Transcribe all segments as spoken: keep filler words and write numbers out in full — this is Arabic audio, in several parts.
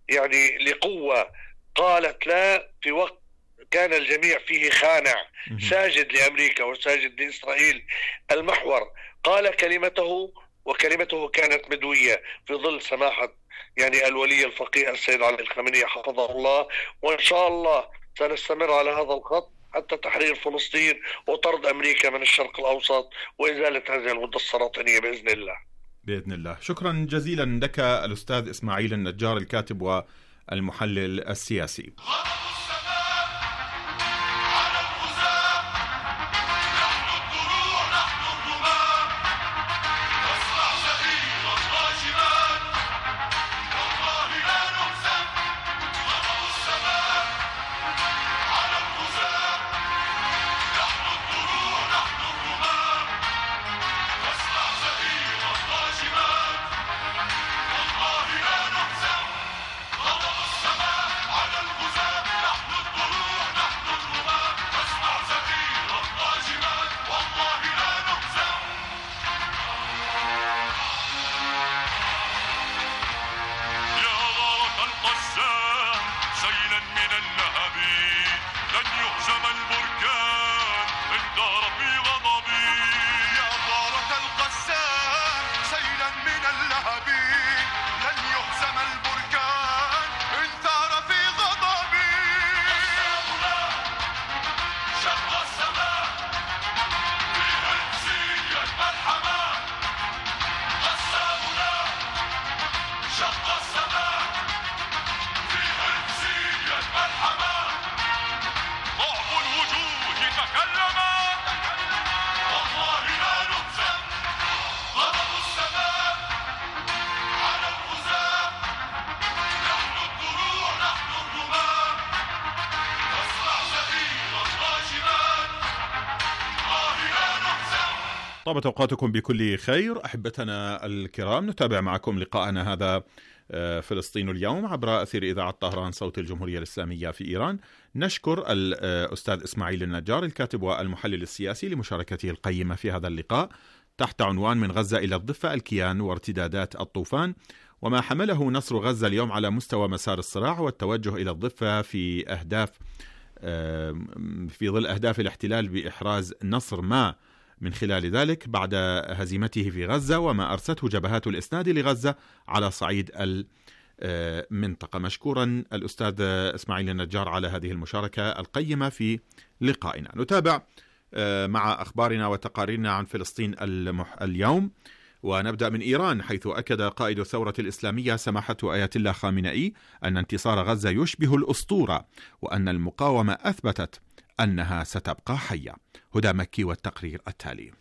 يعني لقوة قالت لا في وقت كان الجميع فيه خانع، ساجد لأمريكا وساجد لإسرائيل. المحور قال كلمته، وكلمته كانت مدوية في ظل سماحة يعني الولي الفقيه السيد علي الخامنئي حفظه الله. وإن شاء الله سنستمر على هذا الخط حتى تحرير فلسطين وطرد أمريكا من الشرق الأوسط وإزالة هذه المدة السرطانية بإذن الله. بإذن الله. شكرا جزيلا لك الأستاذ إسماعيل النجار، الكاتب والمحلل السياسي. طابت أوقاتكم بكل خير أحبتنا الكرام. نتابع معكم لقاءنا هذا فلسطين اليوم عبر أثير إذاعة طهران صوت الجمهورية الإسلامية في إيران. نشكر الأستاذ إسماعيل النجار الكاتب والمحلل السياسي لمشاركته القيمة في هذا اللقاء تحت عنوان من غزة إلى الضفة، الكيان وارتدادات الطوفان، وما حمله نصر غزة اليوم على مستوى مسار الصراع والتوجه إلى الضفة في أهداف في ظل أهداف الاحتلال بإحراز نصر ما من خلال ذلك بعد هزيمته في غزة، وما أرسته جبهات الإسناد لغزة على صعيد المنطقة. مشكورا الأستاذ إسماعيل النجار على هذه المشاركة القيمة في لقائنا. نتابع مع أخبارنا وتقاريرنا عن فلسطين اليوم، ونبدأ من إيران، حيث أكد قائد الثورة الإسلامية سماحة آية الله خامنئي أن انتصار غزة يشبه الأسطورة، وأن المقاومة أثبتت أنها ستبقى حية. هدى مكي والتقرير التالي.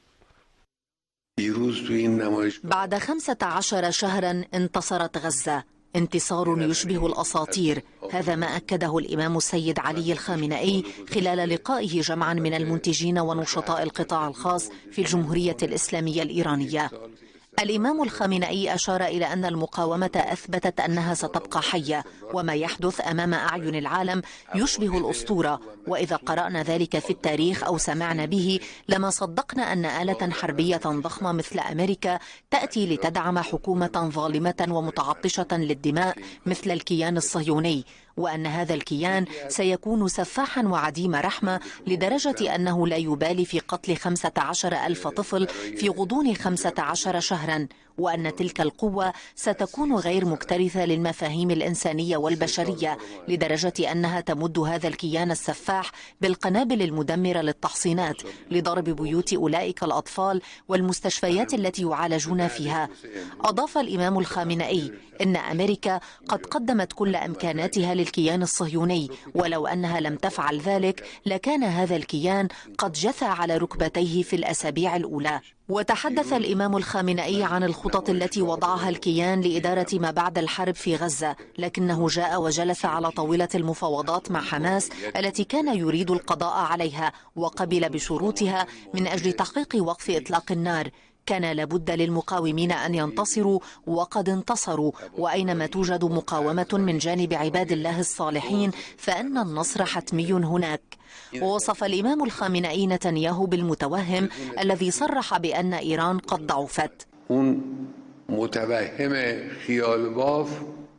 بعد خمسة عشر شهرا انتصرت غزة، انتصار يشبه الأساطير. هذا ما أكده الإمام السيد علي الخامنئي خلال لقائه جمعا من المنتجين ونشطاء القطاع الخاص في الجمهورية الإسلامية الإيرانية. الإمام الخامنئي أشار إلى أن المقاومة أثبتت أنها ستبقى حية، وما يحدث أمام أعين العالم يشبه الأسطورة، وإذا قرأنا ذلك في التاريخ أو سمعنا به لما صدقنا أن آلة حربية ضخمة مثل أمريكا تأتي لتدعم حكومة ظالمة ومتعطشة للدماء مثل الكيان الصهيوني، وأن هذا الكيان سيكون سفاحا وعديم رحمة لدرجة أنه لا يبالي في قتل خمسة عشر ألف طفل في غضون خمسة عشر شهرا، وأن تلك القوة ستكون غير مكترثة للمفاهيم الإنسانية والبشرية لدرجة أنها تمد هذا الكيان السفاح بالقنابل المدمرة للتحصينات لضرب بيوت أولئك الأطفال والمستشفيات التي يعالجون فيها. أضاف الإمام الخامنئي إن أمريكا قد قدمت كل إمكاناتها للكيان الصهيوني، ولو أنها لم تفعل ذلك لكان هذا الكيان قد جثى على ركبتيه في الأسابيع الأولى. وتحدث الإمام الخامنئي عن الخطط التي وضعها الكيان لإدارة ما بعد الحرب في غزة، لكنه جاء وجلس على طاولة المفاوضات مع حماس التي كان يريد القضاء عليها، وقبل بشروطها من أجل تحقيق وقف إطلاق النار. كان لابد للمقاومين أن ينتصروا، وقد انتصروا، وأينما توجد مقاومة من جانب عباد الله الصالحين فإن النصر حتمي هناك. ووصف الإمام الخامنئي نتنياهو بالمتوهم الذي صرح بأن إيران قد ضعفت. متوهم خيال باف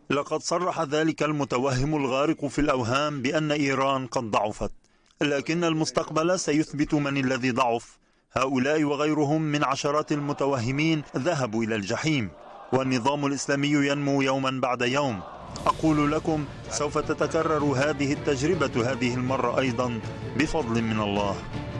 لقد صرح ذلك المتوهم الغارق في الأوهام بأن إيران قد ضعفت، لكن المستقبل سيثبت من الذي ضعف. هؤلاء وغيرهم من عشرات المتوهمين ذهبوا إلى الجحيم، والنظام الإسلامي ينمو يوما بعد يوم. أقول لكم سوف تتكرر هذه التجربة هذه المرة أيضا بفضل من الله.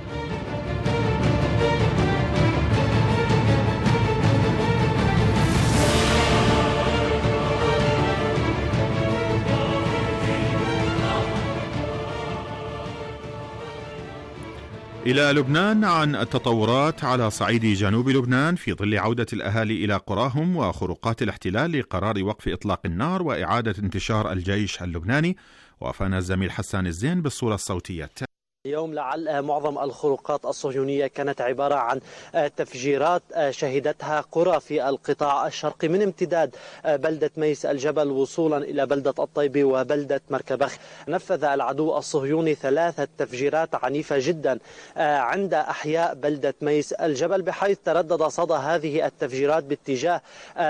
إلى لبنان، عن التطورات على صعيد جنوب لبنان في ظل عودة الأهالي إلى قراهم وخروقات الاحتلال لقرار وقف إطلاق النار وإعادة انتشار الجيش اللبناني. وافانا الزميل حسان الزين بالصورة الصوتية. اليوم لعل معظم الخروقات الصهيونية كانت عبارة عن تفجيرات شهدتها قرى في القطاع الشرقي من امتداد بلدة ميس الجبل وصولا إلى بلدة الطيبة وبلدة مركبخ. نفذ العدو الصهيوني ثلاثة تفجيرات عنيفة جدا عند أحياء بلدة ميس الجبل، بحيث تردد صدى هذه التفجيرات باتجاه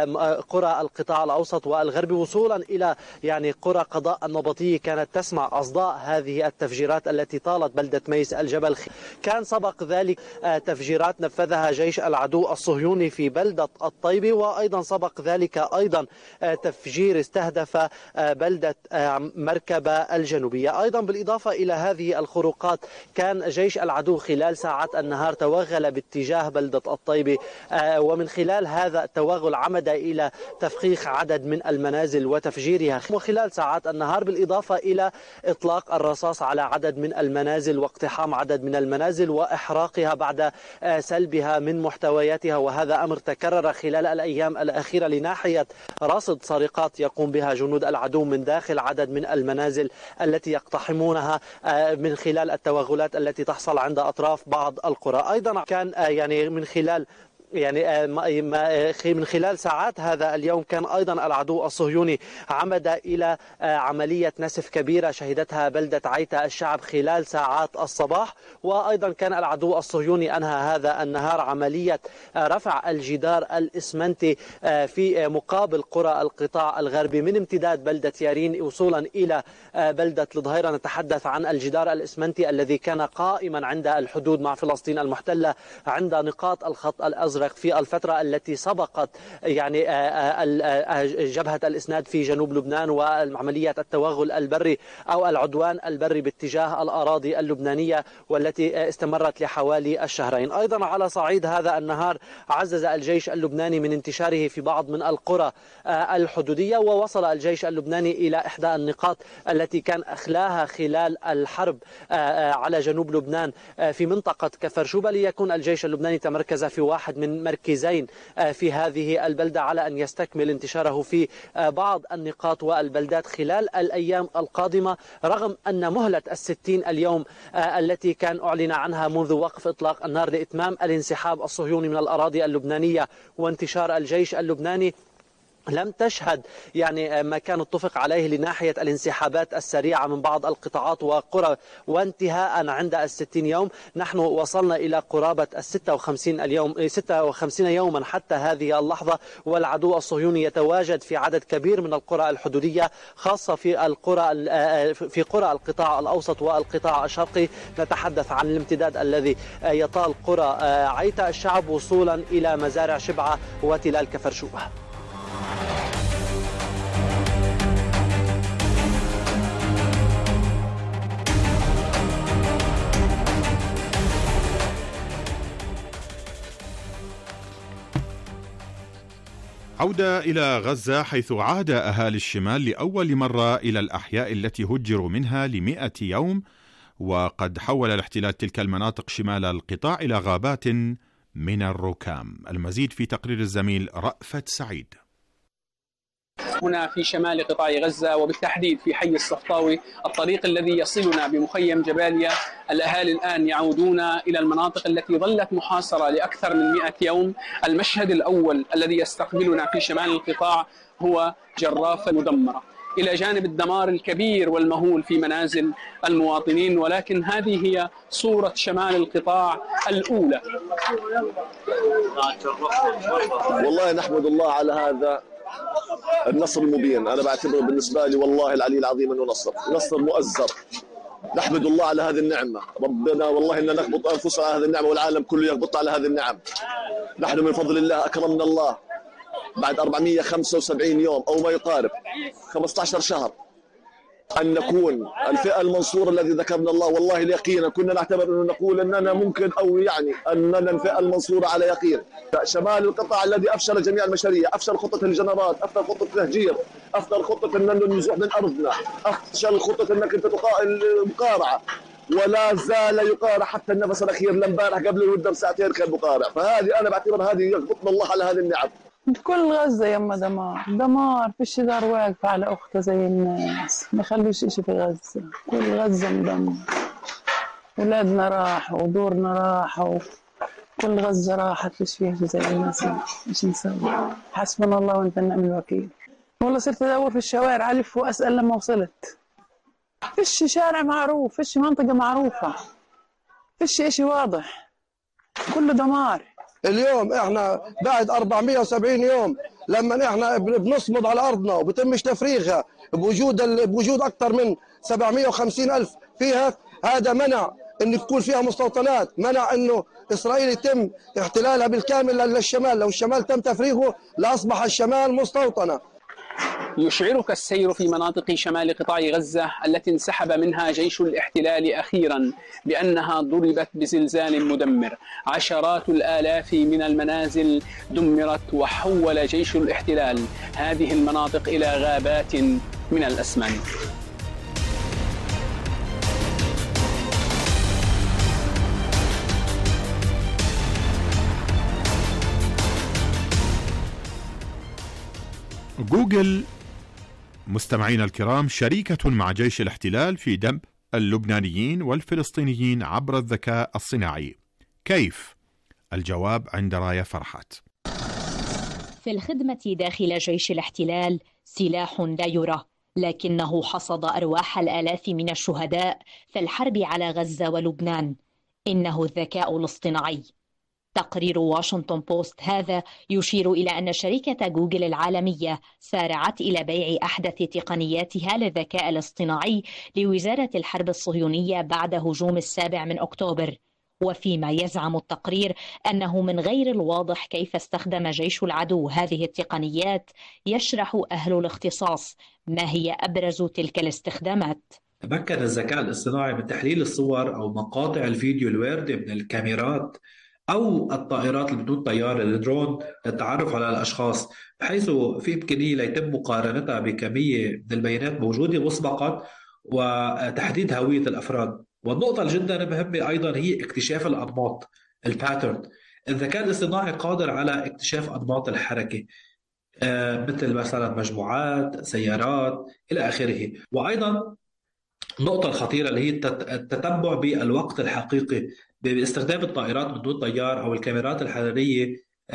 قرى القطاع الأوسط والغربي وصولا إلى يعني قرى قضاء النبطية كانت تسمع أصداء هذه التفجيرات التي طالت بلدة ميس الجبل. كان سبق ذلك تفجيرات نفذها جيش العدو الصهيوني في بلدة الطيبة، وأيضا سبق ذلك أيضا تفجير استهدف بلدة مركبة الجنوبية. أيضا بالإضافة إلى هذه الخروقات كان جيش العدو خلال ساعات النهار توغل باتجاه بلدة الطيبة، ومن خلال هذا التوغل عمد إلى تفخيخ عدد من المنازل وتفجيرها وخلال ساعات النهار، بالإضافة إلى إطلاق الرصاص على عدد من المنازل واقتحام عدد من المنازل وإحراقها بعد سلبها من محتوياتها. وهذا أمر تكرر خلال الأيام الأخيرة لناحية رصد سرقات يقوم بها جنود العدو من داخل عدد من المنازل التي يقتحمونها من خلال التوغلات التي تحصل عند أطراف بعض القرى. أيضا كان يعني من خلال يعني من خلال ساعات هذا اليوم كان أيضا العدو الصهيوني عمد إلى عملية نسف كبيرة شهدتها بلدة عيتا الشعب خلال ساعات الصباح. وأيضا كان العدو الصهيوني أنهى هذا النهار عملية رفع الجدار الإسمنتي في مقابل قرى القطاع الغربي من امتداد بلدة يارين وصولا إلى بلدة الظهيرة. نتحدث عن الجدار الإسمنتي الذي كان قائما عند الحدود مع فلسطين المحتلة عند نقاط الخط الأزرق في الفترة التي سبقت يعني جبهة الإسناد في جنوب لبنان وعملية التوغل البري أو العدوان البري باتجاه الأراضي اللبنانية والتي استمرت لحوالي الشهرين. أيضا على صعيد هذا النهار عزز الجيش اللبناني من انتشاره في بعض من القرى الحدودية، ووصل الجيش اللبناني إلى إحدى النقاط التي كان أخلاها خلال الحرب على جنوب لبنان في منطقة كفرشوبة، ليكون الجيش اللبناني تمركز في واحد من مركزين في هذه البلدة على أن يستكمل انتشاره في بعض النقاط والبلدات خلال الأيام القادمة، رغم أن مهلة الستين اليوم التي كان أعلن عنها منذ وقف إطلاق النار لإتمام الانسحاب الصهيوني من الأراضي اللبنانية وانتشار الجيش اللبناني لم تشهد يعني ما كان اتفق عليه لناحية الانسحابات السريعة من بعض القطاعات وقرى، وانتهاء عند الستين يوم. نحن وصلنا إلى قرابة الستة وخمسين اليوم ستة وخمسين يوما حتى هذه اللحظة، والعدو الصهيوني يتواجد في عدد كبير من القرى الحدودية خاصة في القرى في قرى القطاع الأوسط والقطاع الشرقي. نتحدث عن الامتداد الذي يطال قرى عيتا الشعب وصولا إلى مزارع شبعة وتلال كفرشوبة. عودة إلى غزة، حيث عاد أهالي الشمال لأول مرة إلى الأحياء التي هجروا منها لمئة يوم، وقد حول الاحتلال تلك المناطق شمال القطاع إلى غابات من الركام. المزيد في تقرير الزميل رأفت سعيد. هنا في شمال قطاع غزة وبالتحديد في حي الصفطاوي، الطريق الذي يصلنا بمخيم جباليا، الأهالي الآن يعودون إلى المناطق التي ظلت محاصرة لأكثر من مئة يوم. المشهد الأول الذي يستقبلنا في شمال القطاع هو جرافة مدمرة، إلى جانب الدمار الكبير والمهول في منازل المواطنين، ولكن هذه هي صورة شمال القطاع الأولى. والله نحمد الله على هذا النصر المبين. أنا بعتبره بالنسبة لي والله العلي العظيم أنه نصر نصر مؤزر. نحمد الله على هذه النعمة، ربنا والله إننا نخبط أنفسنا على هذه النعمة والعالم كله يخبط على هذه النعم. نحن من فضل الله أكرمنا الله بعد أربعمئة وخمسة وسبعين يوم أو ما يقارب خمسة عشر شهر أن نكون الفئة المنصورة الذي ذكرنا الله. والله اليقين كنا نعتبر أنه نقول أننا ممكن أو يعني أننا الفئة المنصورة على يقين. شمال القطاع الذي أفشل جميع المشاريع، أفشل خطة الجنرات، أفشل خطة التهجير، أفشل خطة أن النزوح من أرضنا، أفشل خطة أنك أنت تقاتل المقارعة، ولا زال يقارع حتى النفس الأخير. لامبارح قبل الودة بساعتين كان مقارع. فهذه أنا بعتبر هذه يغبطنا الله على هذه النعم. كل غزة يما دمار دمار، فيش دار واقفة على أختها زي الناس، ما خلوش إشي في غزة، كل غزة مدمر. ولادنا راحوا ودورنا راحوا، كل غزة راحت، فيش فيها زي الناس. إيش نسوي؟ حسبنا الله وأنت النعم الوكيل. والله صرت أدور في الشوارع ألف وأسأل لما وصلت. فيش شارع معروف، فيش منطقة معروفة، فيش إشي واضح، كله دمار. اليوم احنا بعد أربعمئة وسبعين يوم لما احنا بنصمد على ارضنا وبتمش تفريغها بوجود ال... بوجود اكثر من سبعمئة وخمسين الف فيها، هذا منع ان تكون فيها مستوطنات، منع انه اسرائيل يتم احتلالها بالكامل للشمال. لو الشمال تم تفريغه لاصبح الشمال مستوطنه. يشعرك السير في مناطق شمال قطاع غزة التي انسحب منها جيش الاحتلال أخيرا بأنها ضربت بزلزال مدمر. عشرات الآلاف من المنازل دمرت، وحول جيش الاحتلال هذه المناطق إلى غابات من الأسمنت. جوجل مستمعينا الكرام شريكة مع جيش الاحتلال في دمج اللبنانيين والفلسطينيين عبر الذكاء الصناعي. كيف؟ الجواب عند راية فرحات. في الخدمة داخل جيش الاحتلال سلاح لا يرى، لكنه حصد أرواح الآلاف من الشهداء في الحرب على غزة ولبنان. إنه الذكاء الاصطناعي. تقرير واشنطن بوست هذا يشير إلى أن شركة جوجل العالمية سارعت إلى بيع أحدث تقنياتها للذكاء الاصطناعي لوزارة الحرب الصهيونية بعد هجوم السابع من أكتوبر. وفيما يزعم التقرير أنه من غير الواضح كيف استخدم جيش العدو هذه التقنيات، يشرح أهل الاختصاص ما هي أبرز تلك الاستخدامات. تمكن الذكاء الاصطناعي من تحليل الصور أو مقاطع الفيديو الواردة من الكاميرات أو الطائرات اللي بدون طيار الدرون للتعرف على الأشخاص، بحيث في إمكانية ليتم مقارنتها بكمية من البيانات موجودة مسبقا وتحديد هوية الأفراد. والنقطة الجدا مهمة أيضا هي اكتشاف الأنماط، الباترن. الذكاء الاصطناعي قادر على اكتشاف أنماط الحركة مثل مثلا مجموعات، سيارات إلى آخره. وأيضا النقطة الخطيرة اللي هي التتبع بالوقت الحقيقي باستخدام الطائرات من دون طيار أو الكاميرات الحرارية.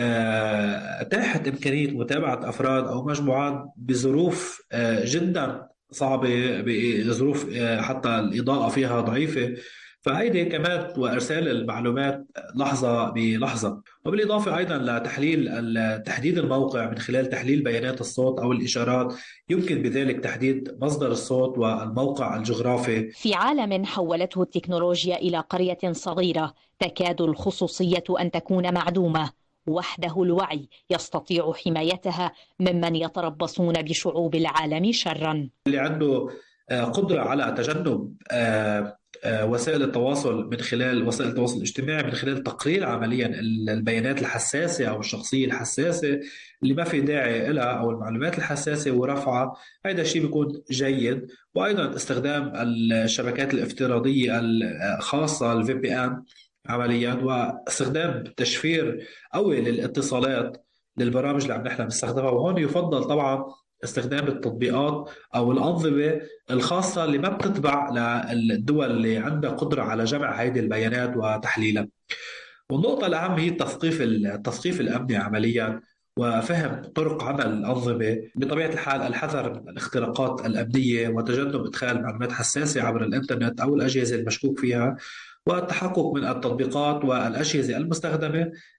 أتاحت إمكانية متابعة أفراد أو مجموعات بظروف جدا صعبة، بظروف حتى الإضاءة فيها ضعيفة، فهيدي كمان وإرسال المعلومات لحظة بلحظة. وبالإضافة أيضا لتحليل تحديد الموقع من خلال تحليل بيانات الصوت أو الإشارات، يمكن بذلك تحديد مصدر الصوت والموقع الجغرافي. في عالم حولته التكنولوجيا إلى قرية صغيرة تكاد الخصوصية أن تكون معدومة، وحده الوعي يستطيع حمايتها ممن يتربصون بشعوب العالم شرا. اللي عنده قدرة على تجنب وسائل التواصل من خلال وسائل التواصل الاجتماعي من خلال تقرير عمليا البيانات الحساسة أو الشخصية الحساسة اللي ما في داعي لها أو المعلومات الحساسة ورفعها، هذا الشيء بيكون جيد. وأيضا استخدام الشبكات الافتراضية الخاصة الفي بي ان عمليا، واستخدام تشفير قوي للاتصالات للبرامج اللي عم نحن نستخدمها. وهون يفضل طبعا استخدام التطبيقات أو الأنظمة الخاصة اللي ما بتتبع للدول اللي عندها قدرة على جمع هذه البيانات وتحليلها. والنقطة الأهم هي التثقيف التثقيف الأمني عمليا، وفهم طرق عمل الأنظمة. بطبيعة الحال الحذر من الاختراقات الأمنية وتجنب إدخال معلومات حساسة عبر الإنترنت أو الأجهزة المشكوك فيها، والتحقق من التطبيقات والأجهزة المستخدمة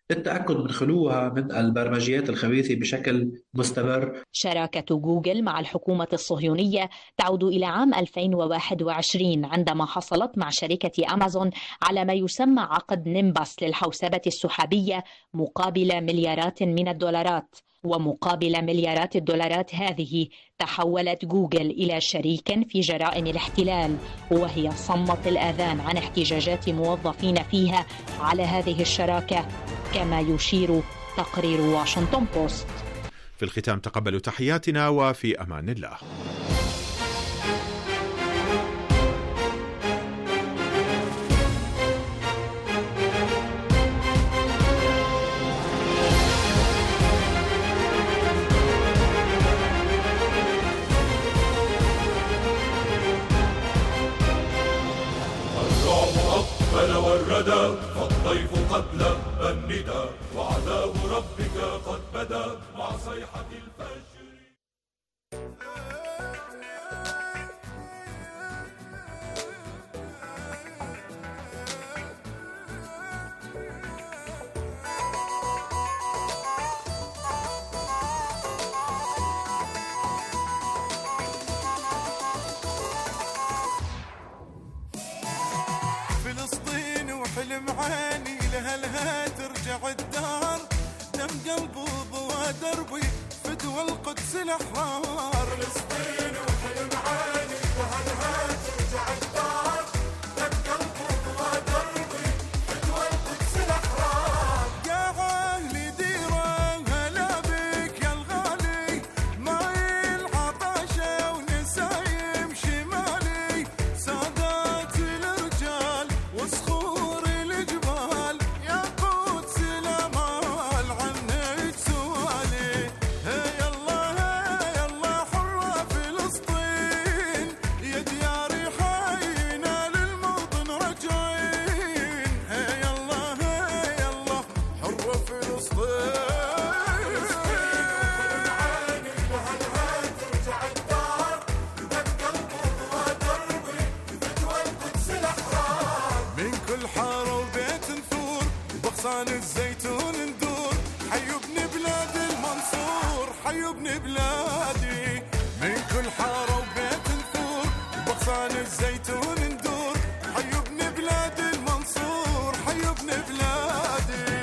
للتأكد من خلوها من البرمجيات الخبيثة بشكل مستمر. شراكة جوجل مع الحكومة الصهيونية تعود إلى عام ألفين وواحد وعشرين عندما حصلت مع شركة أمازون على ما يسمى عقد نيمباس للحوسبة السحابية مقابل مليارات من الدولارات. ومقابل مليارات الدولارات هذه تحولت جوجل إلى شريك في جرائم الاحتلال، وهي صمت الآذان عن احتجاجات موظفين فيها على هذه الشراكة، كما يشير تقرير واشنطن بوست. في الختام تقبلوا تحياتنا وفي أمان الله. والردى فالضيف قد لبى الندى وعذاب ربك قد بدا مع صيحة الفجر. حلم عيني لها لها ترجع الدار، دم قلبي ضوى دربي فدوى القدس الأحرار. فلسطين وحلم عيني لها لها ترجع الدار، دم قلبي ضوى دربي فدوى القدس الأحرار. يا أهل ديرة هلا بك يا الغالي، ماي العطشة ونسايم شمالي، سادات الرجال وصخور الزيتون ندور، حيوا ابن بلاد المنصور، حيوا ابن بلادي. من كل حارة وبيت نثور بغصان الزيتون ندور، حيوا ابن بلاد المنصور، حيوا ابن بلادي.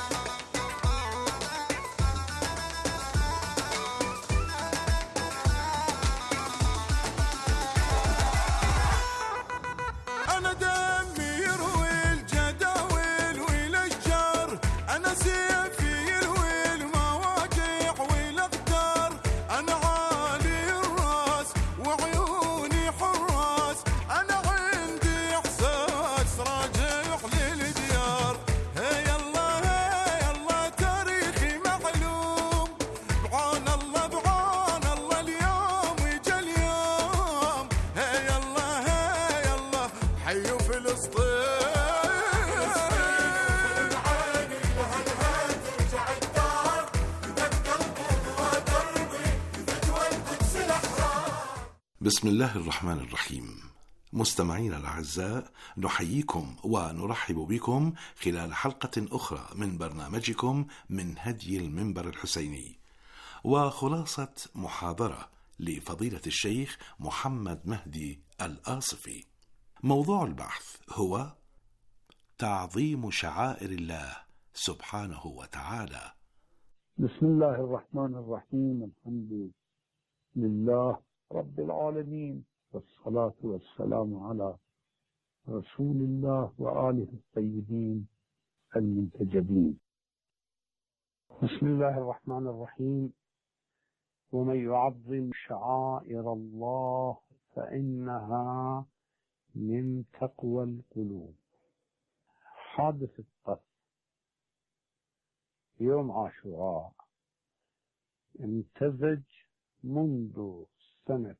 أنا دمي يروي الجداول والأشجار، أنا سيفي يروي المواجع والأقدار، أنا عالي الراس وعيوني حراس، أنا عندي إحساس راجع للديار. هي الله هي الله تاريخي معلوم، بعون الله بعون الله اليوم يجي اليوم. هي الله هي الله حيوا فلسطين. بسم الله الرحمن الرحيم. مستمعينا الأعزاء، نحييكم ونرحب بكم خلال حلقة أخرى من برنامجكم من هدي المنبر الحسيني، وخلاصة محاضرة لفضيلة الشيخ محمد مهدي الآصفي. موضوع البحث هو تعظيم شعائر الله سبحانه وتعالى. بسم الله الرحمن الرحيم. الحمد لله رب العالمين، والصلاة والسلام على رسول الله وآله الطيبين المنتجبين. بسم الله الرحمن الرحيم. ومن يعظم شعائر الله فإنها من تقوى القلوب. حادث القذف يوم عاشوراء امتزج منذ سنة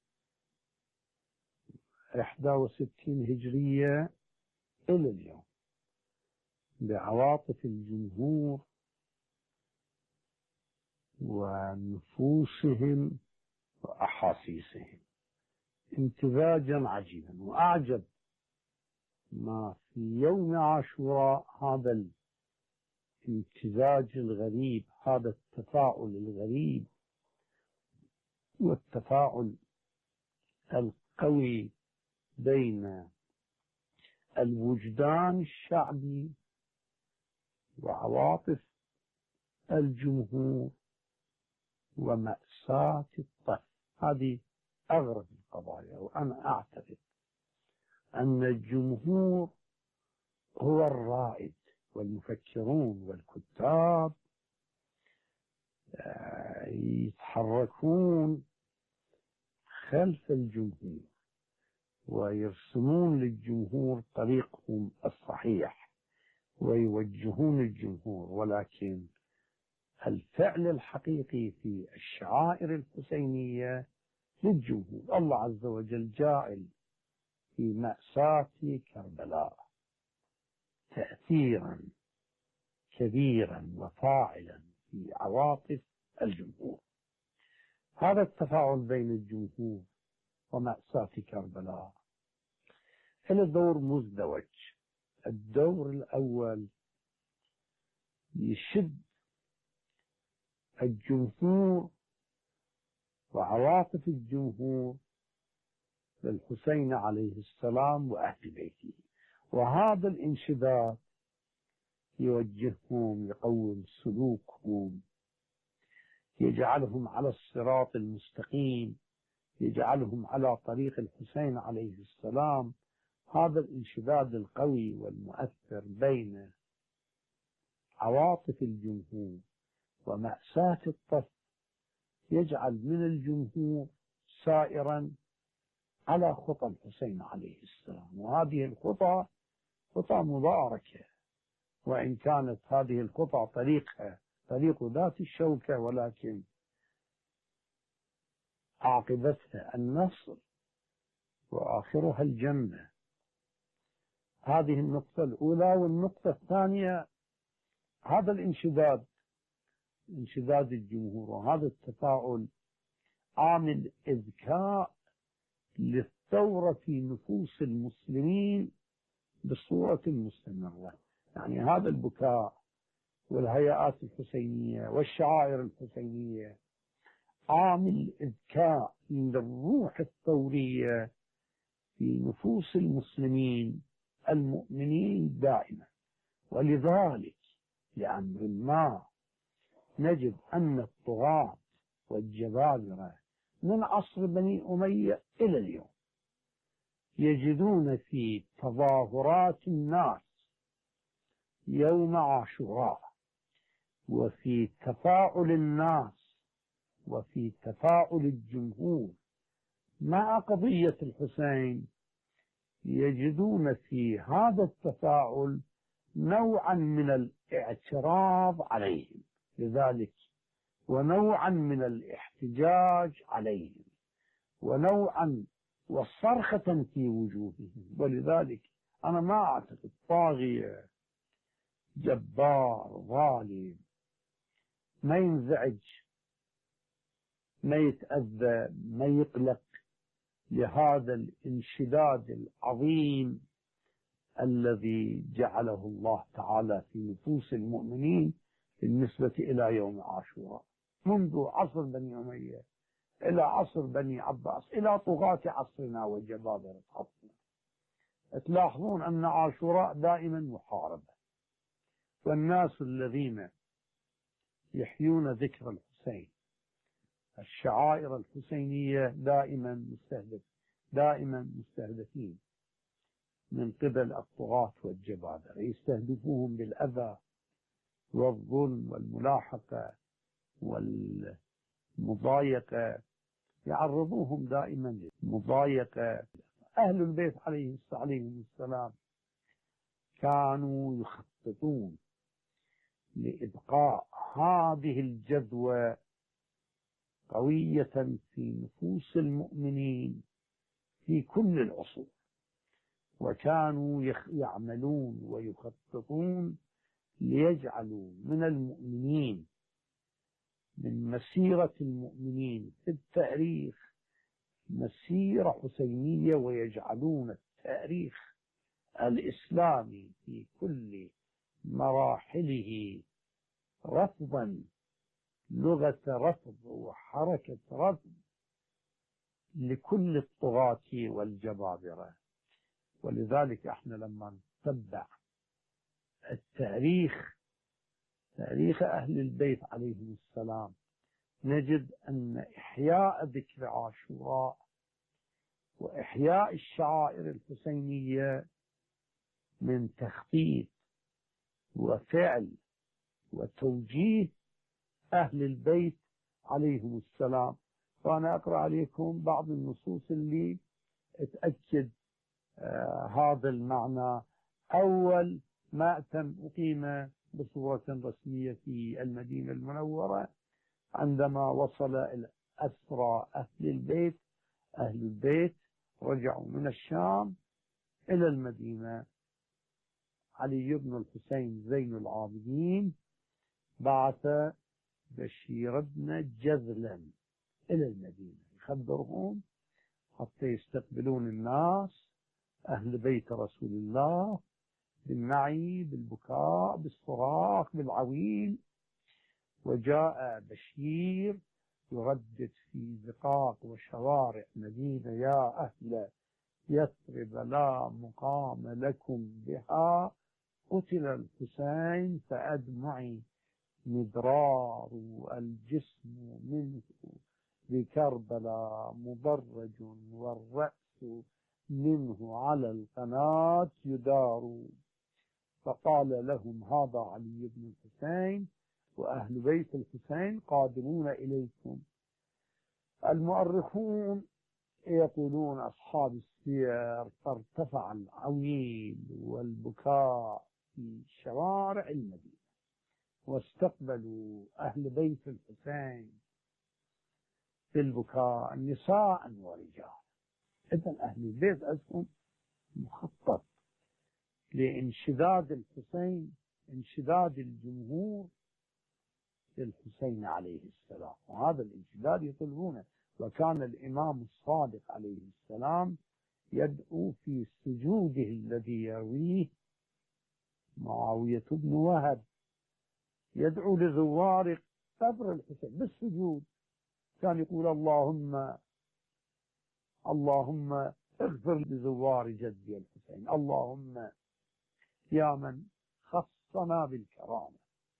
إحدى وستين هجرية إلى اليوم بعواطف الجمهور ونفوسهم وأحاسيسهم امتزاجا عجيبا. وأعجب ما في يوم عاشوراء هذا الامتزاج الغريب، هذا التفاعل الغريب والتفاعل القوي بين الوجدان الشعبي وعواطف الجمهور ومأساة الطفل. هذه أغرب القضايا، وأنا أعتقد أن الجمهور هو الرائد، والمفكرون والكتاب يتحركون خلف الجمهور ويرسمون للجمهور طريقهم الصحيح ويوجهون الجمهور، ولكن الفعل الحقيقي في الشعائر الحسينية للجمهور. الله عز وجل جاعل في مأساة كربلاء تأثيرا كبيرا وفاعلا في عواطف الجمهور. هذا التفاعل بين الجمهور ومأساة كربلاء له دور مزدوج. الدور الأول يشد الجمهور وعواطف الجمهور للحسين عليه السلام وأهل بيته، وهذا الانشداد يوجههم، يقوم سلوكهم، يجعلهم على الصراط المستقيم، يجعلهم على طريق الحسين عليه السلام. هذا الانشداد القوي والمؤثر بين عواطف الجمهور ومأساة الطفل يجعل من الجمهور سائرا على خطى الحسين عليه السلام. وهذه الخطى خطى مباركة، وإن كانت هذه الخطى طريقها طريق ذات الشوكة، ولكن عاقبتها النصر وآخرها الجنة. هذه النقطة الأولى. والنقطة الثانية هذا الانشداد، انشداد الجمهور وهذا التفاعل عامل إذكاء للثورة في نفوس المسلمين بصورة مستمرة. يعني هذا البكاء والهيئات الحسينية والشعائر الحسينية عامل إذكاء للروح الثورية في نفوس المسلمين المؤمنين دائما. ولذلك لأمر ما نجد أن الطغاة والجبابرة من عصر بني أمية إلى اليوم يجدون في تظاهرات الناس يوم عاشوراء وفي تفاعل الناس وفي تفاعل الجمهور مع قضية الحسين، يجدون في هذا التفاعل نوعا من الاعتراض عليهم، لذلك ونوعا من الاحتجاج عليهم، ونوعا وصرخة في وجوههم. ولذلك أنا ما أعتقد طاغية جبار ظالم ما ينزعج، ما يتأذى، ما يقلق لهذا الانشداد العظيم الذي جعله الله تعالى في نفوس المؤمنين بالنسبة إلى يوم عاشوراء، منذ عصر بني أمية إلى عصر بني عباس إلى طغاة عصرنا وجبابرة عصرنا. تلاحظون أن عاشوراء دائما محاربة، والناس الذين يحيون ذكر الحسين، الشعائر الحسينية دائما مستهدف دائما مستهدفين من قبل الطغاة والجبابرة، يستهدفوهم بالأذى والظلم والملاحقة والمضايقة، يعرضوهم دائما للمضايقة. أهل البيت عليهم السلام كانوا يخططون لإبقاء هذه الجذوة قوية في نفوس المؤمنين في كل العصور، وكانوا يعملون ويخططون ليجعلوا من المؤمنين، من مسيرة المؤمنين في التاريخ مسيرة حسينية، ويجعلون التاريخ الإسلامي في كل مراحله رفضا، لغة رفض وحركة رفض لكل الطغاة والجبابرة. ولذلك احنا لما نتبع التاريخ، تاريخ أهل البيت عليهم السلام، نجد أن إحياء ذكر عاشوراء وإحياء الشعائر الحسينية من تخطيط وفعل وتوجيه أهل البيت عليهم السلام. فأنا أقرأ عليكم بعض النصوص اللي تأكد آه هذا المعنى. أول مأتم أقيم بصورة رسمية في المدينة المنورة عندما وصل الأسرى أهل البيت أهل البيت رجعوا من الشام إلى المدينة. علي بن الحسين زين العابدين بعث بشير بن جذلا إلى المدينة يخبرهم حتى يستقبلون الناس أهل بيت رسول الله بالنعي بالبكاء بالصراخ بالعويل. وجاء بشير يردد في زقاق وشوارع مدينة: يا أهل يثرب لا مقام لكم بها، قتل الحسين فأدمعي مدرار الجسم منه بكربلاء مدرج، والرأس منه على القناة يدار. فقال لهم: هذا علي بن الحسين وأهل بيت الحسين قادمون إليكم. المؤرخون يقولون أصحاب السير فارتفع العويل والبكاء في شوارع المدينة، واستقبلوا أهل بيت الحسين بالبكاء نساء ورجال. إذن أهل البيت عندهم مخطط لانشداد الحسين، انشداد الجمهور للحسين عليه السلام، وهذا الانشداد يطلبونه. وكان الإمام الصادق عليه السلام يدعو في سجوده الذي يرويه معاوية بن وهب، يدعو لزوار قبر الحسين بالسجود، كان يقول: اللهم اللهم اغفر لزوار جدي الحسين، اللهم يا من خصنا بالكرامة،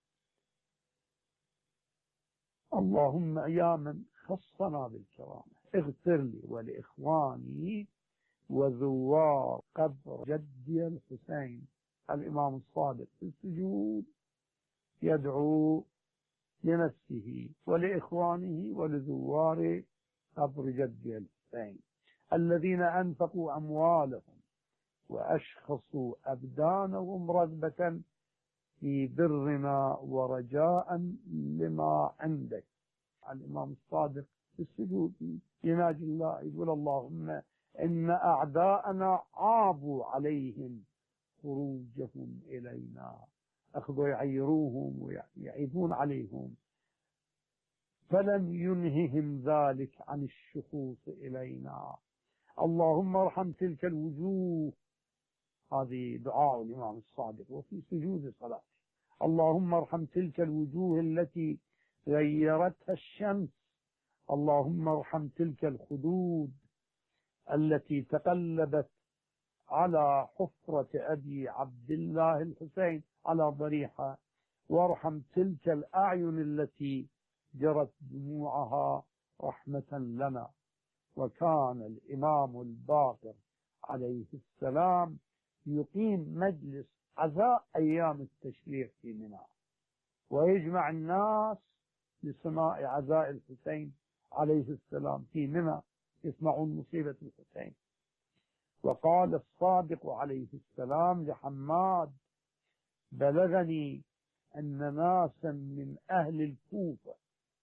اللهم يا من خصنا بالكرامة اغفر لي ولإخواني وزوار قبر جدي الحسين. الإمام الصادق في السجود يدعو لنفسه ولإخوانه ولزوار قبر جدي الحسين الذين أنفقوا أموالهم وأشخصوا أبدانهم رغبة في برنا ورجاء لما عندك. الإمام الصادق في السجود يناجي الله يقول: اللهم إن أعداءنا عابوا عليهم خروجهم إلينا، أخذوا يعيروهم ويعيبون عليهم، فلم ينههم ذلك عن الشخوص إلينا. اللهم ارحم تلك الوجوه. هذه دعاء الإمام الصادق وفي سجود صلاته: اللهم ارحم تلك الوجوه التي غيرتها الشمس، اللهم ارحم تلك الخدود التي تقلبت على حفرة أبي عبد الله الحسين على ضريحة، وارحم تلك الأعين التي جرت دموعها رحمة لنا. وكان الإمام الباقر عليه السلام يقيم مجلس عزاء أيام التشريق في منى، ويجمع الناس لسماع عزاء الحسين عليه السلام في منى، يسمعون مصيبة الحسين. وقال الصادق عليه السلام لحماد: بلغني أن ناسا من أهل الكوفة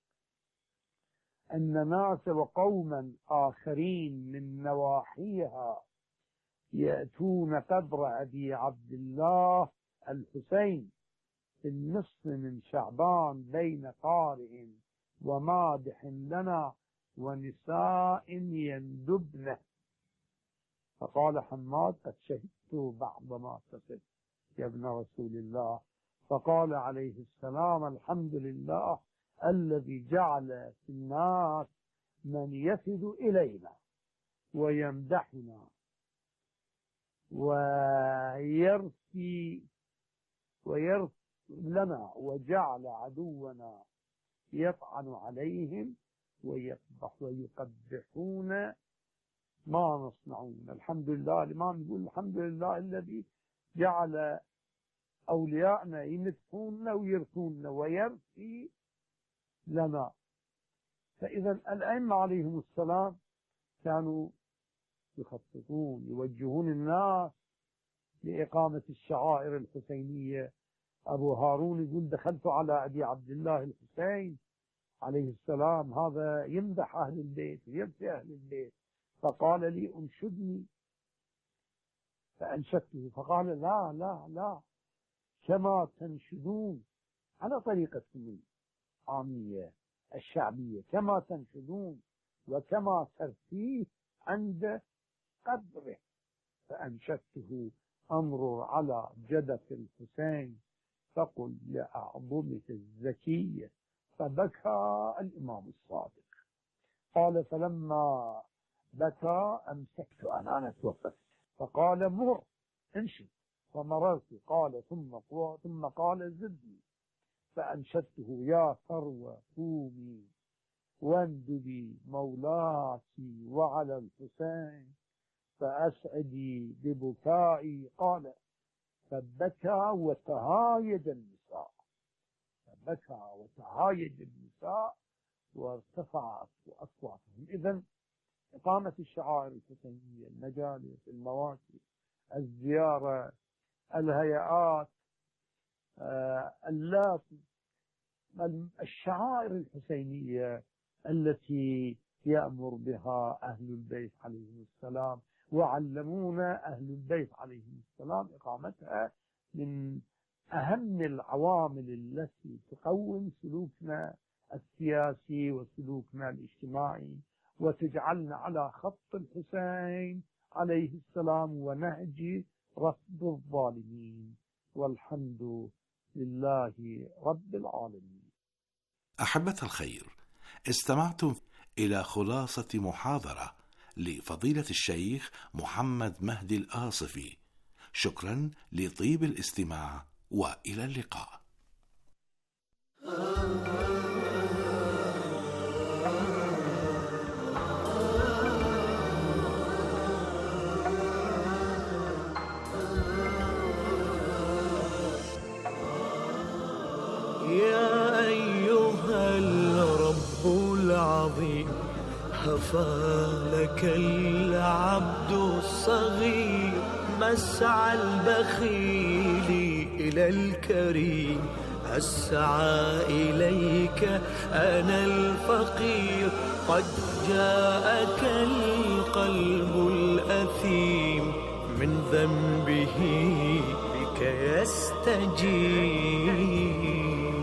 أن ناس وقوما آخرين من نواحيها يأتون قبر أبي عبد الله الحسين في النصف من شعبان بين قارئ ومادح لنا ونساء يندبن. فقال حماد: قد شهدت بعض ما تصف يا ابن رسول الله، فقال عليه السلام: الحمد لله الذي جعل في الناس من يفد إلينا ويمدحنا ويرثي ويرثي لنا، وجعل عدونا يطعن عليهم ويقبح ويقبحون ما نصنعون. الحمد لله. الإمام يقول: الحمد لله الذي جعل أولياءنا يمدحوننا ويرثوننا ويرثي لنا. فإذا الأئمة عليهم السلام كانوا يخططون، يوجهون الناس لإقامة الشعائر الحسينية. أبو هارون يقول: دخلت على أبي عبد الله الحسين عليه السلام، هذا يمدح أهل البيت ويرثي أهل البيت، فقال لي: أنشدني. فأنشدته، فقال: لا لا لا، كما تنشدون على طريقتكم العامية الشعبية، كما تنشدون وكما ترثيه عند قبره. فأنشدته: أمر على جدة الحسين فقل لأعظمه الزكية. فبكى الإمام الصادق. قال: فلما بكى أمسكت أنا أنا توقفت، فقال: مر انشد. فمررت. قال: ثم ثم قال: زدني. فأنشدته: يا ثروة قومي واندبي مولاتي وعلى الحسين فأسعدي ببكائي. قال: فبكى وتهايج النساء، فبكى وتهايج النساء وارتفعت أصواتهم. إذن إقامة الشعائر الحسينية، المجالس، المواسم، الزيارة، الهيئات، آه اللاتي، الشعائر الحسينية التي يأمر بها أهل البيت عليهم السلام وعلمونا أهل البيت عليهم السلام إقامتها، من أهم العوامل التي تقوم سلوكنا السياسي وسلوكنا الاجتماعي، وتجعلنا على خط الحسين عليه السلام ونهج رفض الظالمين. والحمد لله رب العالمين. أحبة الخير، استمعتم إلى خلاصة محاضرة لفضيلة الشيخ محمد مهدي الآصفي. شكرا لطيب الاستماع، وإلى اللقاء. يا أيها الرب العظيم، هفى لك العبد الصغير، مسعى البخيل إلى الكريم، أسعى إليك أنا الفقير، قد جاءك القلب الأثيم، من ذنبه بك يستجيب.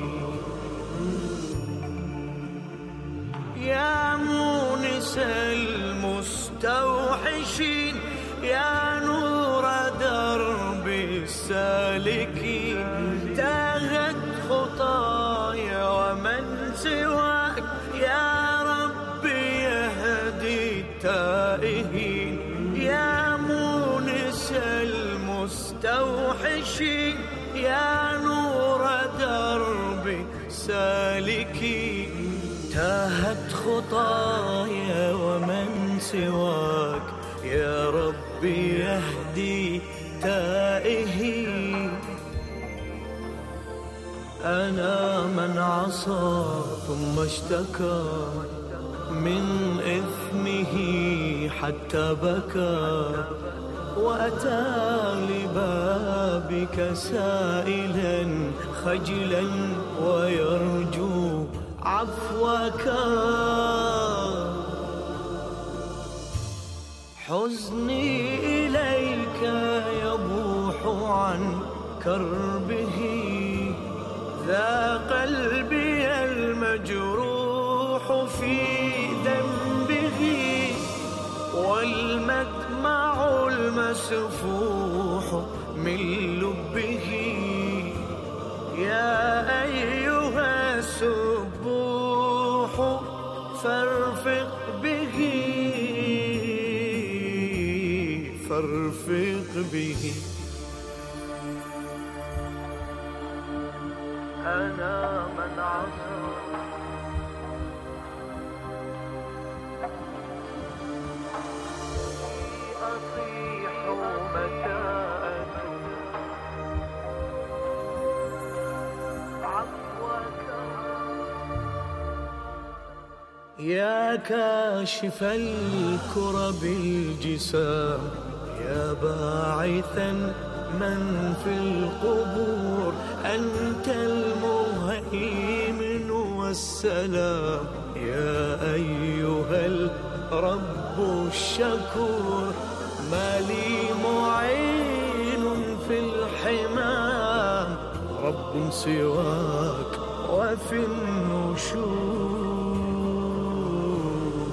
يا مونس المستوحشين، يا نور درب السالكين، تاهت خطايا ومن سواك، يا رب يهدي التائهين. يا مونس المستوحشين، يا نور درب سالكين، تاهت خطايا ومن سواك، يا رب يهدي تائهين. أنا من عصى ثم اشتكى من إثمه حتى بكى، وأتى لبابك سائلا خجلا ويرجو عفوك. حزني إليك يبوح عن كربه، ذا قلبي المجروح في ذنبه، والمدمع المسفوح من لبه. فارفق به. أنا من عصى أصيح متى أتوب عفوك. يا كاشف الكرب الجسام، يا باعثا من في القبور، أنت المهيمن والسلام، يا أيها الرب الشكور. ما لي معين في الحمام، رب سواك وفي النشور.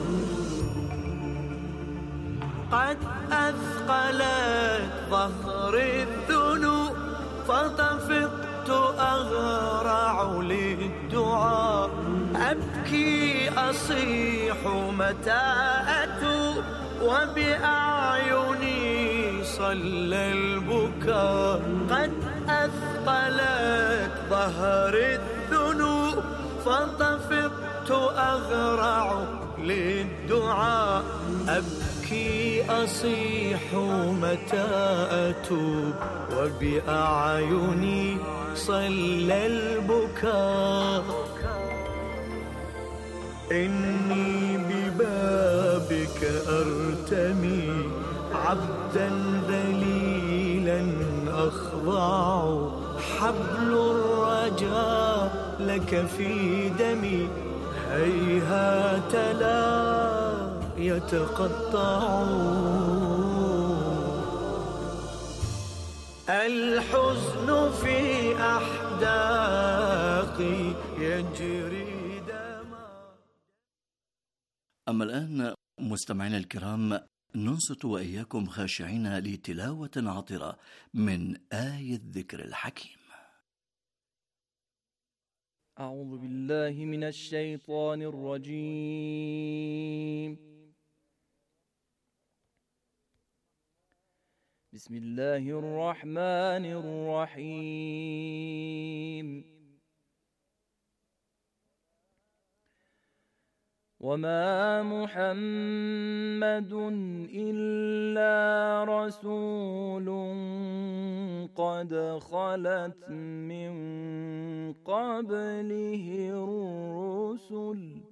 قد أثقلت ظهر الذنوب، فطفقت أغرع للدعاء، أبكي أصيح متى أتوب، وبأعيني صلى البكاء. قد أثقلت ظهر الذنوب، فطفقت أغرع للدعاء، أبكي أصيح متى أتوب، وبأعيني صلى البكاء. إني ببابك أرتمي، عبدا ذليلا أخضع، حبل الرجاء لك في دمي، هيهات لا يتقطع. الحزن في أحداقي يجري دما. أما الآن مستمعينا الكرام، ننصت وإياكم خاشعين لتلاوة عطرة من آية الذكر الحكيم. أعوذ بالله من الشيطان الرجيم. بسم الله الرحمن الرحيم. وما محمد إلا رسول قد خلت من قبله الرسل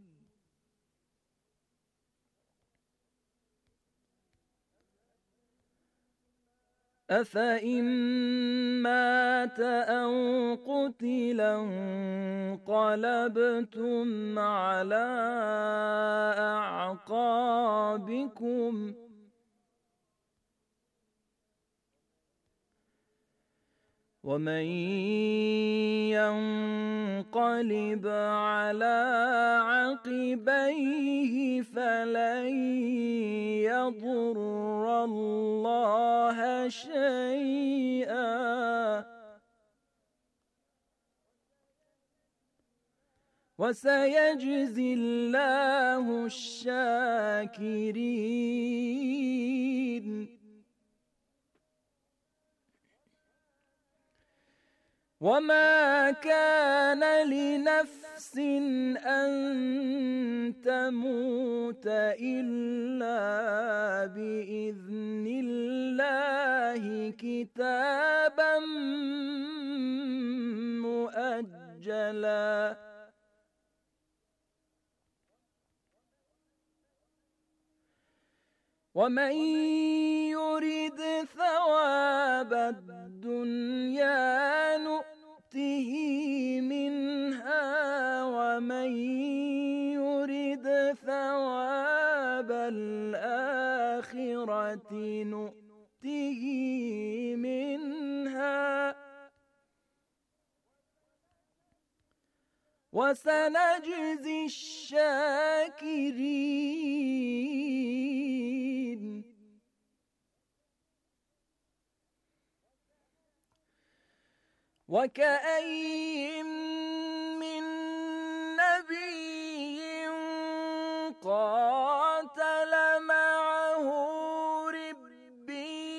أفإن مات أو قتل انقلبتم على أعقابكم ومن ينقلب على عقبيه فلن يضر الله شيئا وسيجزي الله الشاكرين. وما كان لنفس أن تموت إلا بإذن الله كتابا مؤجلا ومن يرد ثواب الدنيا نؤته منها ومن يرد ثواب الآخرة نؤته منها وسنجزي الشاكرين. وكأين من نبي قاتل معه ربيون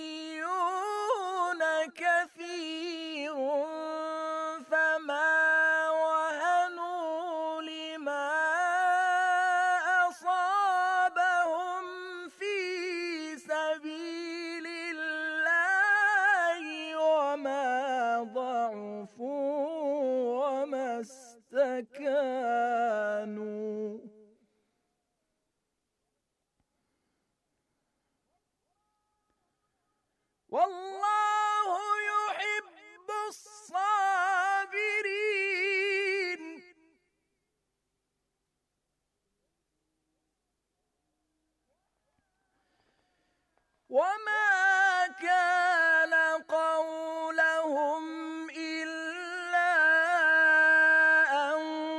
والله يحب الصابرين. وما كان قولهم إلا أن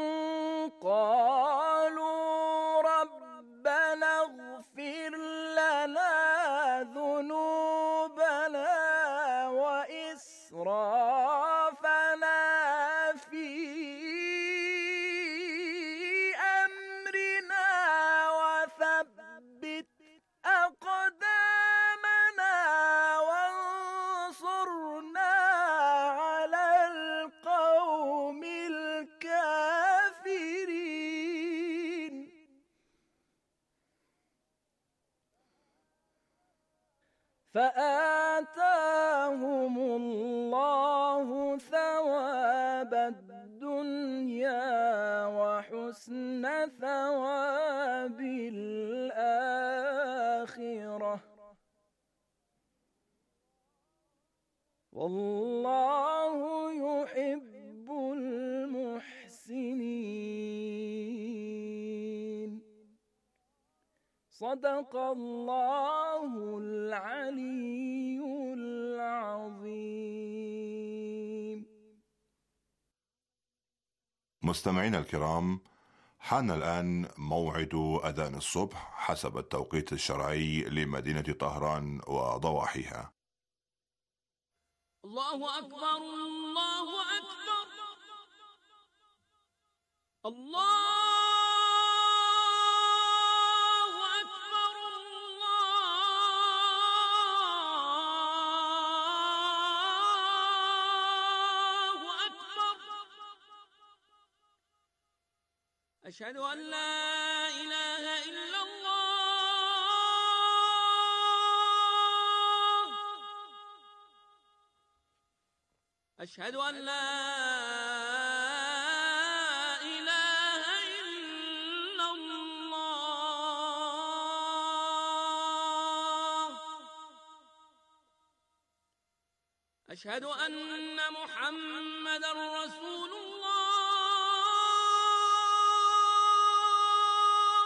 قالوا ربنا اغفر لنا ذنوبنا وإسرافنا في أمرنا وثبت أقدامنا وانصرنا على القوم الكافرين. فآتاهم الله ثواب الدنيا وحسن ثواب الآخرة، والله يحب المحسنين. صدق الله العلي العظيم. مستمعينا الكرام، حان الآن موعد أذان الصبح حسب التوقيت الشرعي لمدينة طهران وضواحيها. الله أكبر الله أكبر الله أكبر الله أكبر. أشهد أن لا إله إلا الله. أشهد أن لا إله إلا الله. أشهد أن محمدا رسول الله.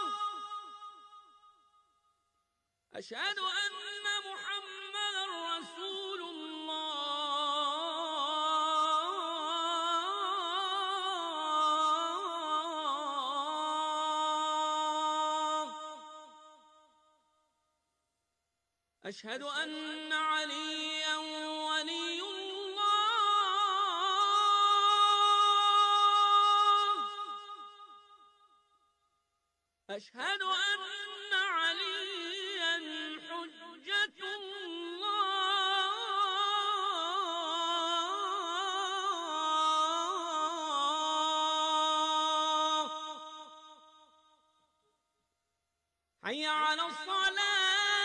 أشهد أن محمدا رسول الله. أشهد أن عليا ولي الله. أشهد أن عليا حجة الله. حي على الصلاة.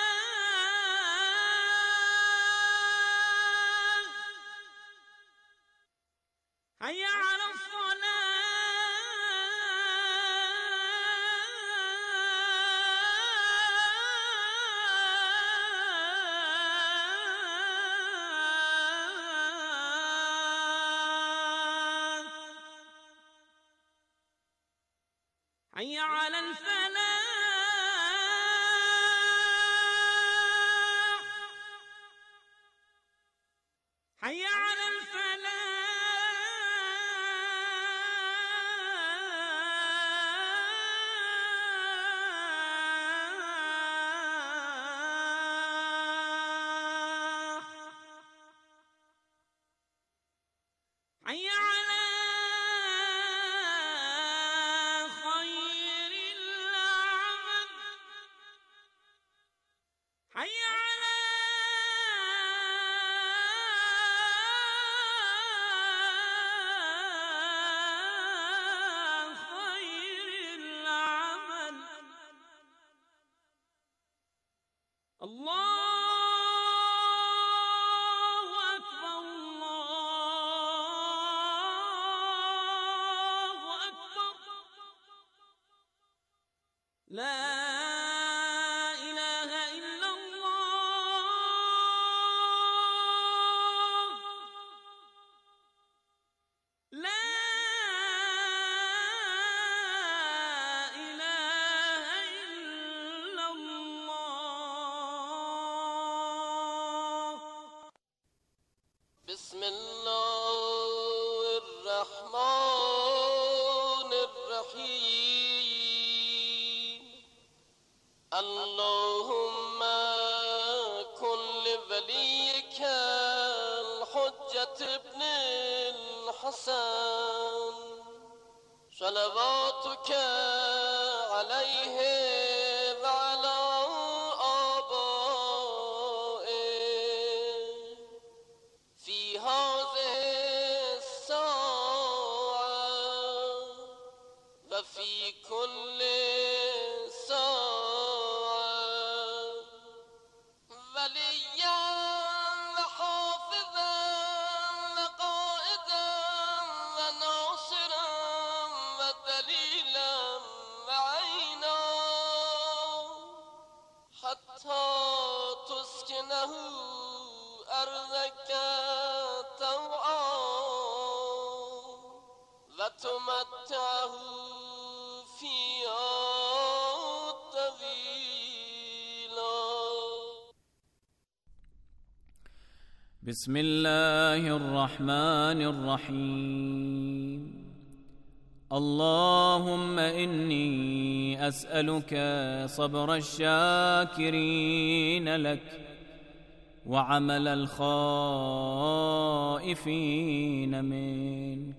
حي على الصلاة. حي على الفلاح. حي على الفلاح. حي على خير الله الرحمن الرحيم اللهم كن لوليك الحجة ابن الحسن صلواتك عليه وعلى آبائه في هذه الساعة وفي كل ساعة وليا وحافظا وقائدا وناصرا ودليلا وعينا حتى تسكنه أرضك طوعا وتمتعه فيها طويلا. بسم الله الرحمن الرحيم. اللهم إني أسألك صبر الشاكرين لك وعمل الخائفين منك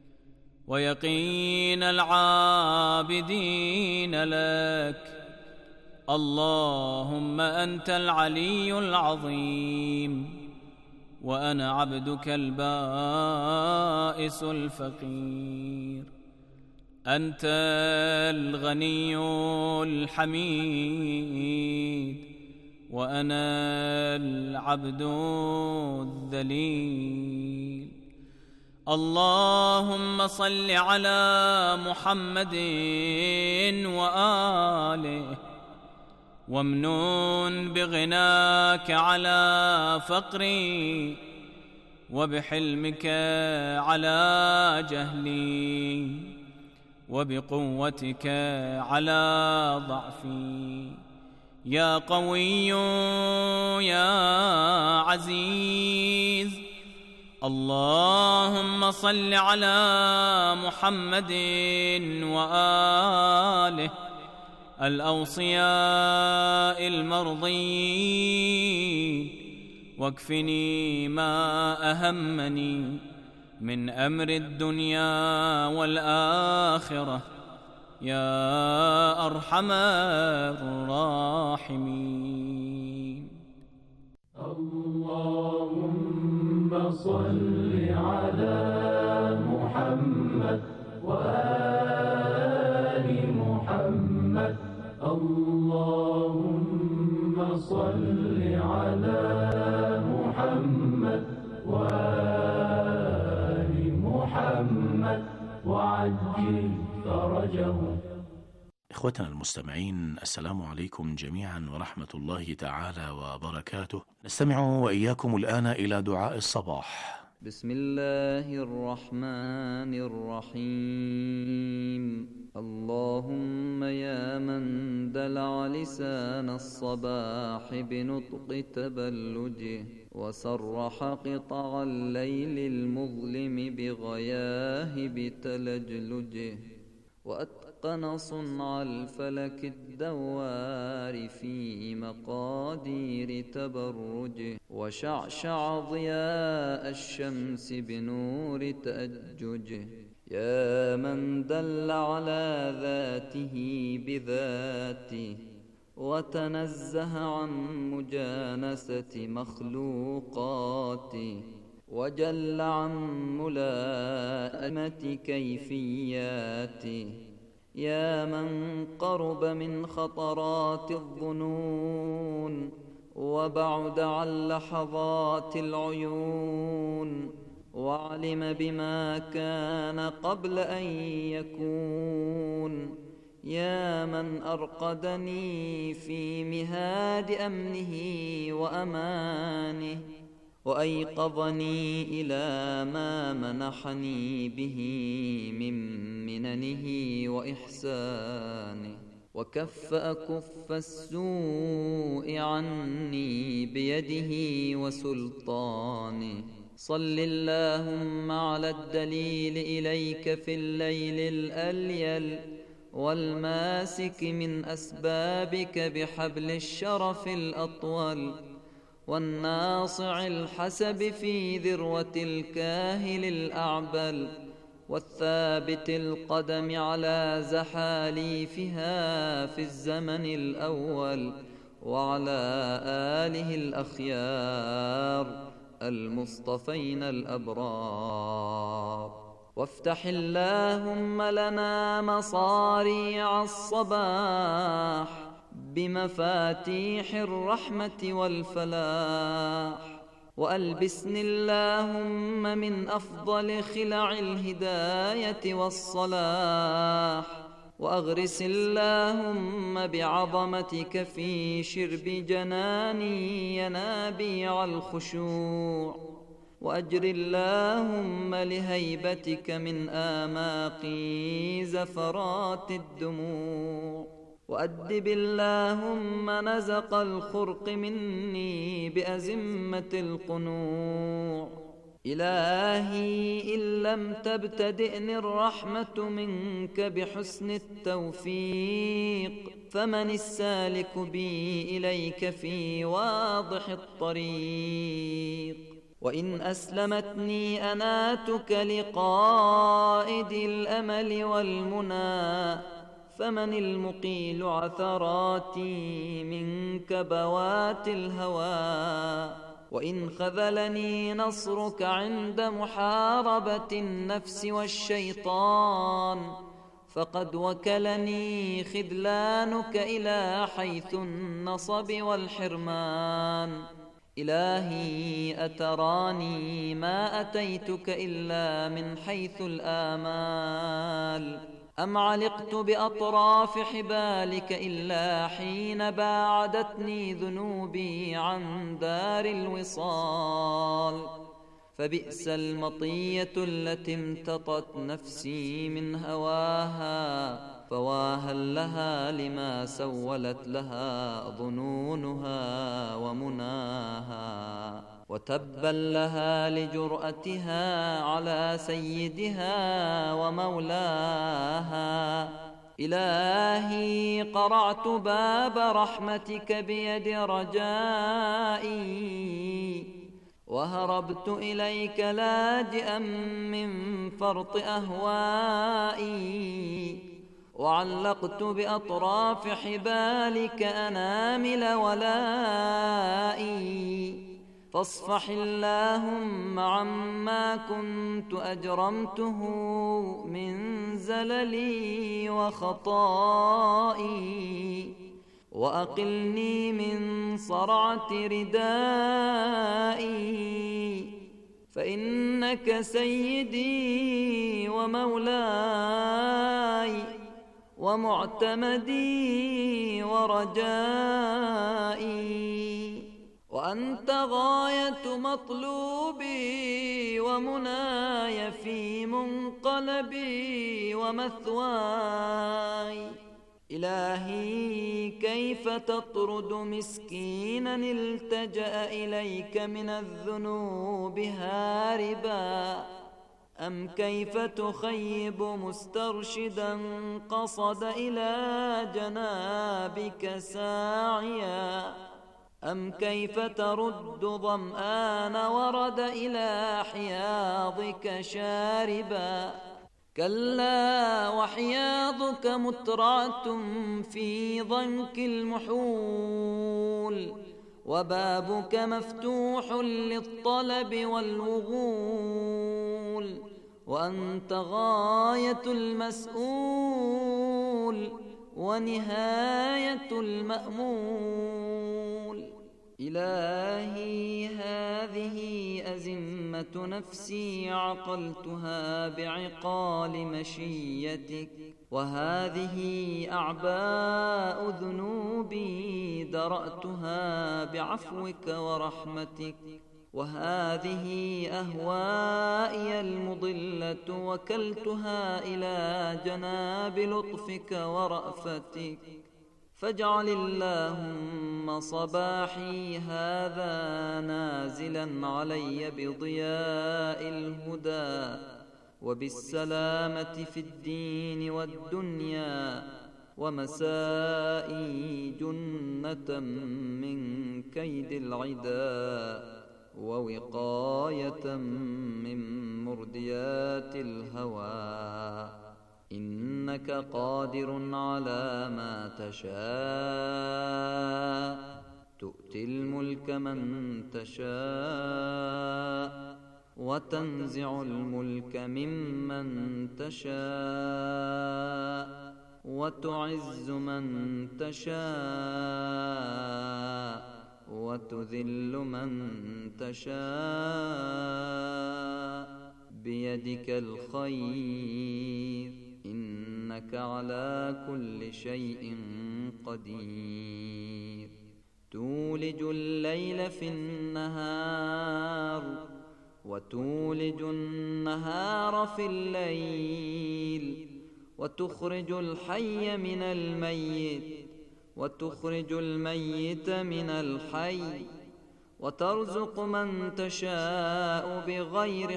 ويقين العابدين لك. اللهم أنت العلي العظيم وأنا عبدك البائس الفقير. أنت الغني الحميد وأنا العبد الذليل. اللهم صل على محمد وآله وامنن بغناك على فقري وبحلمك على جهلي وبقوتك على ضعفي. يا قوي يا عزيز. اللهم صل على محمد وآله الأوصياء المرضين واكفني ما أهمني من أمر الدنيا والآخرة يا أرحم الراحمين. اللهم صل على محمد وآل محمد. اللهم صل على محمد وآل محمد وعجل فرجهم. إخوتنا المستمعين، السلام عليكم جميعا ورحمة الله تعالى وبركاته. نستمع وإياكم الآن إلى دعاء الصباح. بسم الله الرحمن الرحيم. اللهم يا من دلع لسان الصباح بنطق تبلجه وسرح قطع الليل المظلم بغياهب تلجلجه وأتقن صنع الفلك الدوار في مقادير تبرجه وشعشع ضياء الشمس بنور تأججه. يا من دل على ذاته بذاته وتنزه عن مجانسة مخلوقاته وجل عن ملائمة كيفياته. يا من قرب من خطرات الظنون وبعد عن لحظات العيون وعلم بما كان قبل أن يكون. يا من أرقدني في مهاد أمنه وأمانه وأيقظني إلى ما منحني به من مننه وإحسانه وكف أكف السوء عني بيده وسلطانه. صل اللهم على الدليل إليك في الليل الأليل والماسك من أسبابك بحبل الشرف الأطول والناصع الحسب في ذروة الكاهل الأعبل والثابت القدم على زحاليفها في الزمن الأول وعلى آله الأخيار المصطفين الأبرار. وافتح اللهم لنا مصاريع الصباح بمفاتيح الرحمة والفلاح، وألبسني اللهم من أفضل خلع الهداية والصلاح، وأغرس اللهم بعظمتك في شرب جناني ينابيع الخشوع، وأجر اللهم لهيبتك من آماقي زفرات الدموع، وأدب اللهم نزق الخرق مني بأزمة القنوع. إلهي إن لم تبتدئني الرحمة منك بحسن التوفيق فمن السالك بي إليك في واضح الطريق. وإن أسلمتني أناتك لقائد الأمل والمنى فمن المقيل عثراتي من كبوات الهوى. وإن خذلني نصرك عند محاربة النفس والشيطان فقد وكلني خذلانك إلى حيث النصب والحرمان. إلهي أتراني ما أتيتك إلا من حيث الآمال، أم علقت بأطراف حبالك إلا حين باعدتني ذنوبي عن دار الوصال. فبئس المطية التي امتطت نفسي من هواها، فواها لها لما سولت لها ظنونها ومناها، وتبا لها لجرأتها على سيدها ومولاها. إلهي قرعت باب رحمتك بيد رجائي، وهربت إليك لاجئا من فرط أهوائي، وعلقت بأطراف حبالك أنامل ولائي. فاصفح اللهم عما كنت أجرمته من زللي وخطائي، وأقلني من صرعة ردائي، فإنك سيدي ومولاي ومعتمدي ورجائي، وأنت غاية مطلوبي ومناي في منقلبي ومثواي. إلهي كيف تطرد مسكينا التجأ إليك من الذنوب هاربا، أم كيف تخيب مسترشدا قصد إلى جنابك ساعيا، أم كيف ترد ظمآن ورد إلى حياضك شاربا. كلا وحياضك مترعة في ضنك المحول، وبابك مفتوح للطلب والوغول، وأنت غاية المسؤول ونهاية المأمول. إلهي هذه أزمة نفسي عقلتها بعقال مشيتك، وهذه أعباء ذنوبي درأتها بعفوك ورحمتك، وهذه أهوائي المضلة وكلتها إلى جناب لطفك ورأفتك. فاجعل اللهم صباحي هذا نازلا نازلا علي بضياء الهدى وبالسلامة في الدين والدنيا ومسائي جنة من كيد العدا ووقاية من مرديات الهوى إنك قادر على ما تشاء تؤتي الملك من تشاء وتنزع الملك ممن تشاء وتعز من تشاء وتذل من تشاء بيدك الخير إنك على كل شيء قدير تولج الليل في النهار وتولج النهار في الليل وتخرج الحي من الميت وتخرج الميت من الحي وترزق من تشاء بغير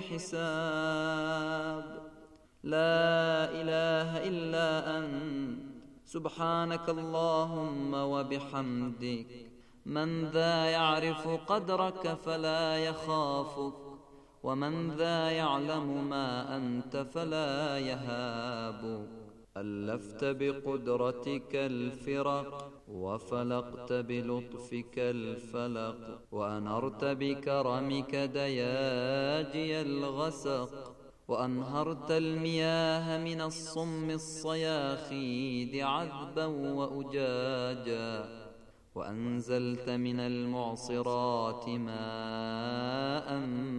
حساب لا إله إلا أنت سبحانك اللهم وبحمدك من ذا يعرف قدرك فلا يخافك ومن ذا يعلم ما أنت فلا يهابك ألفت بقدرتك الفرق وفلقت بلطفك الفلق وأنرت بكرمك دياجي الغسق وأنهرت المياه من الصم الصياخيد عذبا وأجاجا وأنزلت من المعصرات ماء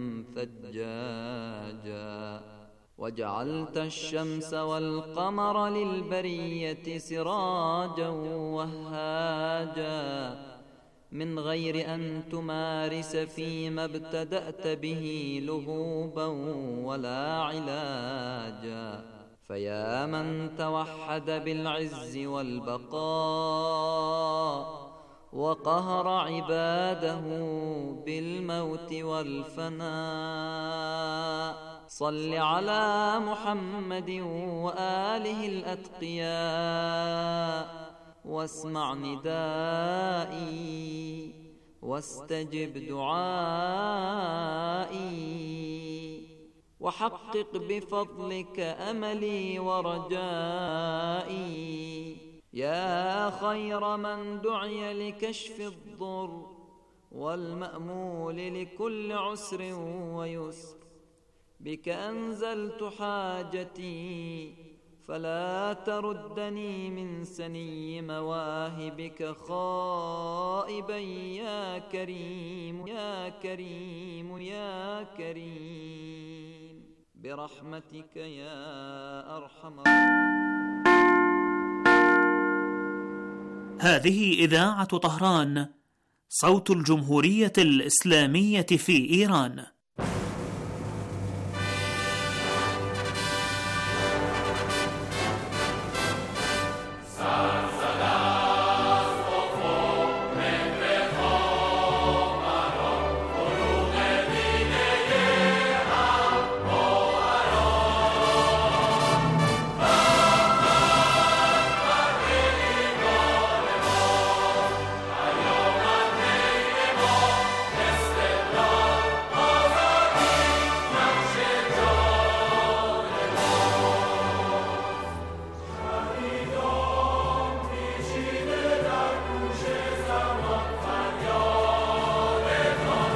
ثجاجا وجعلت الشمس والقمر للبرية سراجا وهاجا من غير أن تمارس فيما ابتدأت به لهوبا ولا علاجا فيا من توحد بالعز والبقاء وقهر عباده بالموت والفناء صل على محمد وآله الأتقياء واسمع ندائي واستجب دعائي وحقق بفضلك أملي ورجائي يا خير من دعي لكشف الضر والمأمول لكل عسر ويسر بك أنزلت حاجتي فلا تردني من سني مواهبك خائبا يا كريم يا كريم يا كريم برحمتك يا أرحم الراحمين. هذه إذاعة طهران صوت الجمهورية الإسلامية في إيران.